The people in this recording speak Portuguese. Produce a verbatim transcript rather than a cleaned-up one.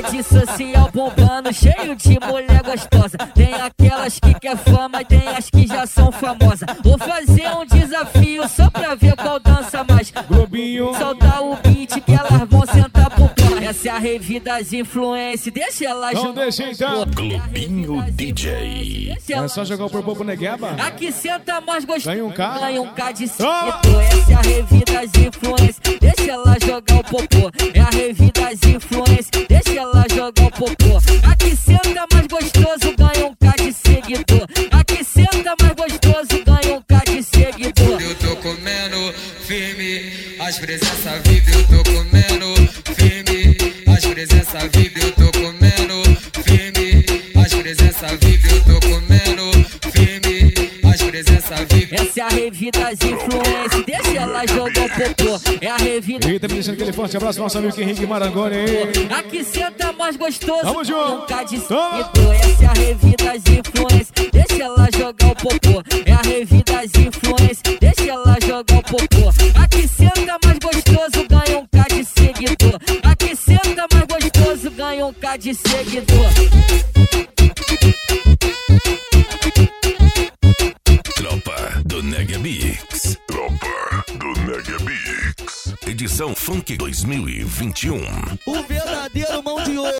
rede social bombando, cheio de mulher gostosa. Tem aquelas que quer fama e tem as que já são famosas. Vou fazer um desafio só pra ver qual dança mais. Globinho, soltar o beat que elas vão sentar pro pó. Essa é a rave das influências, deixa elas não juntar. deixa então. Globinho D J. É só jogar o propô pro Negueba. Aqui senta mais gostoso, Ganha um K. ganha um K de Toma. seguidor. Essa é a rave das influências, deixa ela jogar o popô. É a rave das influências, deixa ela jogar o popô. Aqui senta mais gostoso, ganha um K de seguidor. Aqui senta mais gostoso, ganha um K de seguidor. Eu tô comendo firme, as presenças vive, eu tô comendo firme, as presenças vive, eu tô comendo firme, as presenças vive, eu tô comendo firme, as presenças vive. Essa é a rave das influências, deixa ela jogar o popô. É a rave. Eita, me deixando aquele forte abraço, nosso amigo Henrique Marangoni aí. Aqui senta mais gostoso, Tamo junto. um K de Toma. seguidor. Essa é a rave das influências, deixa ela jogar o popô. É a rave das influências, deixa ela jogar o popô. Aqui senta mais gostoso, ganha um K de seguidor. Aqui senta mais gostoso, ganha um K de seguidor. Tropa do Nega Mix. Tropa do Nega Mix. Edição Funk dois mil e vinte e um. O verdadeiro mão de ouro.